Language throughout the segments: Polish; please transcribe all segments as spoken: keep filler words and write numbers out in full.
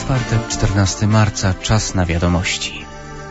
Czwartek, czternastego marca, czas na wiadomości.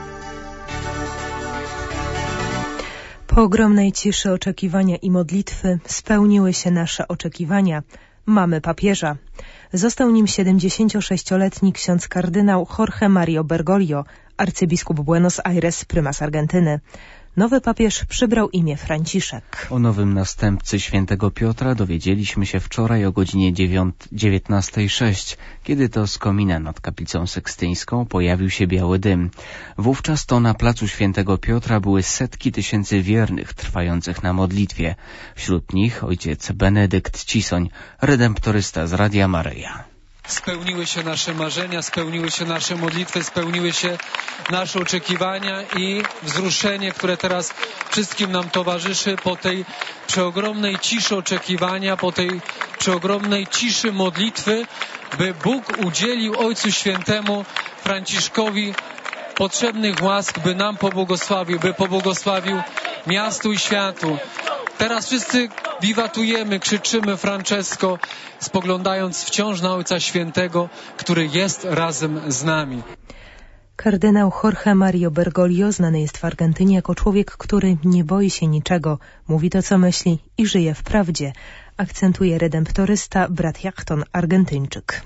Po ogromnej ciszy oczekiwania i modlitwy spełniły się nasze oczekiwania. Mamy papieża. Został nim siedemdziesięciosześcioletni ksiądz kardynał Jorge Mario Bergoglio, arcybiskup Buenos Aires, prymas Argentyny. Nowy papież przybrał imię Franciszek. O nowym następcy świętego Piotra dowiedzieliśmy się wczoraj o godzinie dziewiętnastej zero sześć, kiedy to z komina nad kaplicą sykstyńską pojawił się biały dym. Wówczas to na placu świętego Piotra były setki tysięcy wiernych trwających na modlitwie. Wśród nich ojciec Benedykt Cisoń, redemptorysta z Radia Maryja. Spełniły się nasze marzenia, spełniły się nasze modlitwy, spełniły się nasze oczekiwania i wzruszenie, które teraz wszystkim nam towarzyszy po tej przeogromnej ciszy oczekiwania, po tej przeogromnej ciszy modlitwy, by Bóg udzielił Ojcu Świętemu Franciszkowi potrzebnych łask, by nam pobłogosławił, by pobłogosławił miastu i światu. Teraz wszyscy wiwatujemy, krzyczymy Francesco, spoglądając wciąż na Ojca Świętego, który jest razem z nami. Kardynał Jorge Mario Bergoglio znany jest w Argentynie jako człowiek, który nie boi się niczego, mówi to, co myśli i żyje w prawdzie, akcentuje redemptorysta brat Jachton, Argentyńczyk.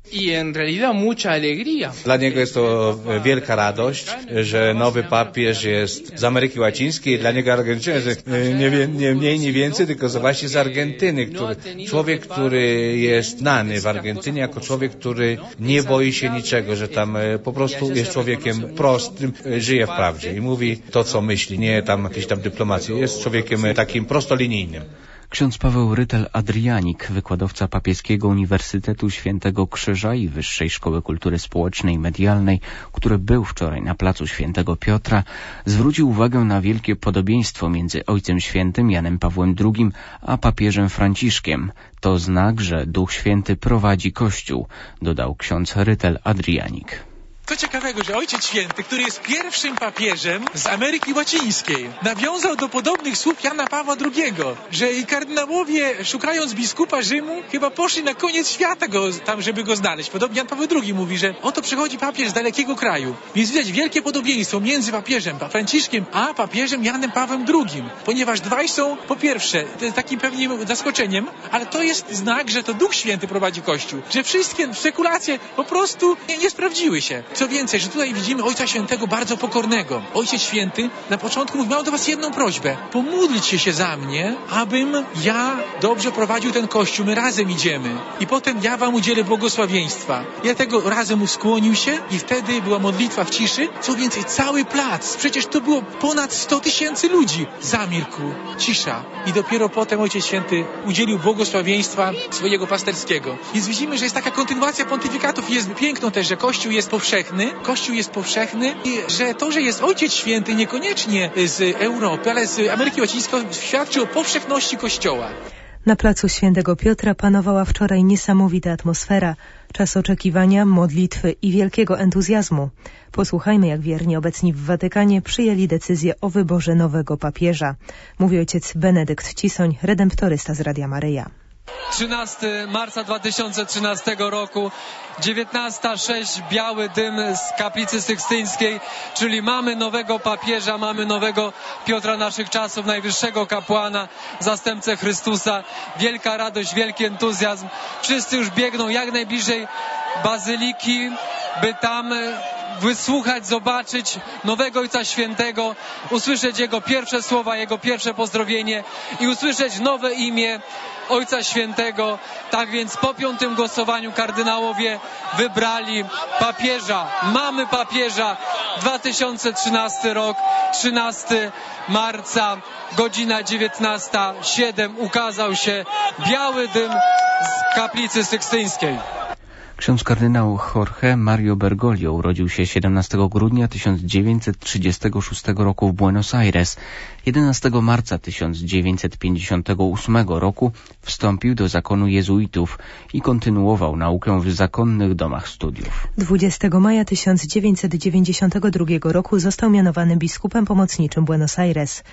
Dla niego jest to wielka radość, że nowy papież jest z Ameryki Łacińskiej. Dla niego Argentyna jest nie, nie, nie mniej, nie więcej, tylko właśnie z Argentyny. Który, człowiek, który jest znany w Argentynie jako człowiek, który nie boi się niczego, że tam po prostu jest człowiekiem prostym, żyje w prawdzie i mówi to, co myśli, nie tam jakieś tam dyplomacje. Jest człowiekiem takim prostolinijnym. Ksiądz Paweł Rytel-Adrianik, wykładowca Papieskiego Uniwersytetu Świętego Krzyża i Wyższej Szkoły Kultury Społecznej i Medialnej, który był wczoraj na placu Świętego Piotra, zwrócił uwagę na wielkie podobieństwo między Ojcem Świętym Janem Pawłem drugim a papieżem Franciszkiem. To znak, że Duch Święty prowadzi Kościół, dodał ksiądz Rytel-Adrianik. Co ciekawego, że Ojciec Święty, który jest pierwszym papieżem z Ameryki Łacińskiej, nawiązał do podobnych słów Jana Pawła drugiego, że i kardynałowie, szukając biskupa Rzymu, chyba poszli na koniec świata go, tam, żeby go znaleźć. Podobnie Jan Paweł drugi mówi, że oto przychodzi papież z dalekiego kraju. Więc widać wielkie podobieństwo między papieżem Franciszkiem a papieżem Janem Pawłem drugim, ponieważ dwaj są, po pierwsze, takim pewnie zaskoczeniem, ale to jest znak, że to Duch Święty prowadzi Kościół, że wszystkie spekulacje po prostu nie, nie sprawdziły się. Co więcej, że tutaj widzimy Ojca Świętego bardzo pokornego. Ojciec Święty na początku mówił, mam do was jedną prośbę. Pomódlcie się za mnie, abym ja dobrze prowadził ten Kościół. My razem idziemy. I potem ja wam udzielę błogosławieństwa. Ja tego razem skłonił się i wtedy była modlitwa w ciszy. Co więcej, cały plac, przecież to było ponad sto tysięcy ludzi. Zamilkł, cisza. I dopiero potem Ojciec Święty udzielił błogosławieństwa swojego pasterskiego. Więc widzimy, że jest taka kontynuacja pontyfikatów i jest piękno też, że Kościół jest powszechny. Kościół jest powszechny i że to, że jest Ojciec Święty niekoniecznie z Europy, ale z Ameryki Łacińskiej, świadczy o powszechności Kościoła. Na placu Świętego Piotra panowała wczoraj niesamowita atmosfera, czas oczekiwania, modlitwy i wielkiego entuzjazmu. Posłuchajmy, jak wierni obecni w Watykanie przyjęli decyzję o wyborze nowego papieża. Mówi ojciec Benedykt Cisoń, redemptorysta z Radia Maryja. trzynastego marca dwa tysiące trzynastego roku, dziewiętnasta sześć, biały dym z kaplicy sykstyńskiej, czyli mamy nowego papieża, mamy nowego Piotra naszych czasów, najwyższego kapłana, zastępcę Chrystusa. Wielka radość, wielki entuzjazm. Wszyscy już biegną jak najbliżej bazyliki, by tam wysłuchać, zobaczyć nowego Ojca Świętego, usłyszeć Jego pierwsze słowa, Jego pierwsze pozdrowienie i usłyszeć nowe imię Ojca Świętego. Tak więc po piątym głosowaniu kardynałowie wybrali papieża. Mamy papieża. dwa tysiące trzynasty rok, trzynastego marca, godzina dziewiętnasta siedem ukazał się biały dym z kaplicy sykstyńskiej. Ksiądz kardynał Jorge Mario Bergoglio urodził się siedemnastego grudnia tysiąc dziewięćset trzydziestego szóstego roku w Buenos Aires. jedenastego marca tysiąc dziewięćset pięćdziesiątego ósmego roku wstąpił do zakonu jezuitów i kontynuował naukę w zakonnych domach studiów. dwudziestego maja tysiąc dziewięćset dziewięćdziesiątego drugiego roku został mianowany biskupem pomocniczym Buenos Aires.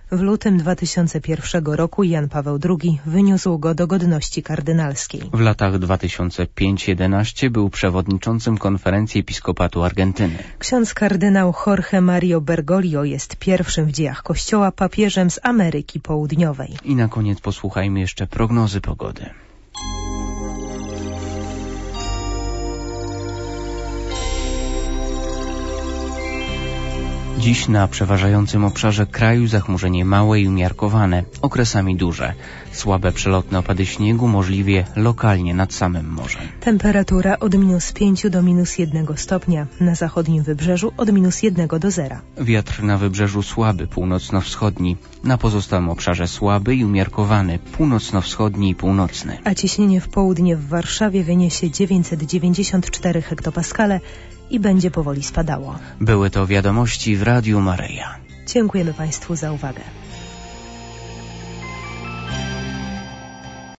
W lutym dwa tysiące pierwszego roku Jan Paweł drugi wyniósł go do godności kardynalskiej. W latach dwa tysiące piąty do dwa tysiące jedenastego był przewodniczącym Konferencji Episkopatu Argentyny. Ksiądz kardynał Jorge Mario Bergoglio jest pierwszym w dziejach Kościoła papieżem z Ameryki Południowej. I na koniec posłuchajmy jeszcze prognozy pogody. Dziś na przeważającym obszarze kraju zachmurzenie małe i umiarkowane, okresami duże. Słabe przelotne opady śniegu, możliwie lokalnie nad samym morzem. Temperatura od minus pięciu do minus jednego stopnia. Na zachodnim wybrzeżu od minus jednego do zera. Wiatr na wybrzeżu słaby, północno-wschodni. Na pozostałym obszarze słaby i umiarkowany, północno-wschodni i północny. A ciśnienie w południe w Warszawie wyniesie dziewięćset dziewięćdziesiąt cztery hektopaskale i będzie powoli spadało. Były to wiadomości w Radiu Maryja. Dziękujemy Państwu za uwagę.